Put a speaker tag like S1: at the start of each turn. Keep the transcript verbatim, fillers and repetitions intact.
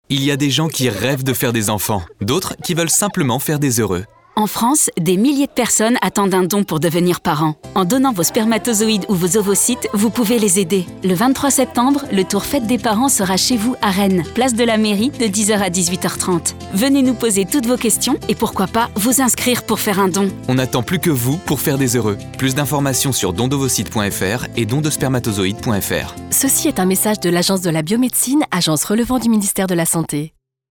S1: Il y a des gens qui rêvent de faire des enfants, d'autres qui veulent simplement faire des heureux.
S2: En France, des milliers de personnes attendent un don pour devenir parents. En donnant vos spermatozoïdes ou vos ovocytes, vous pouvez les aider. Le vingt-trois septembre, le tour Fête des parents sera chez vous à Rennes, place de la Mairie, de dix heures à dix-huit heures trente. Venez nous poser toutes vos questions et pourquoi pas vous inscrire pour faire un don.
S1: On n'attend plus que vous pour faire des heureux. Plus d'informations sur don d'ovocytes point f r et don de spermatozoïdes point f r.
S3: Ceci est un message de l'Agence de la biomédecine, agence relevant du ministère de la Santé.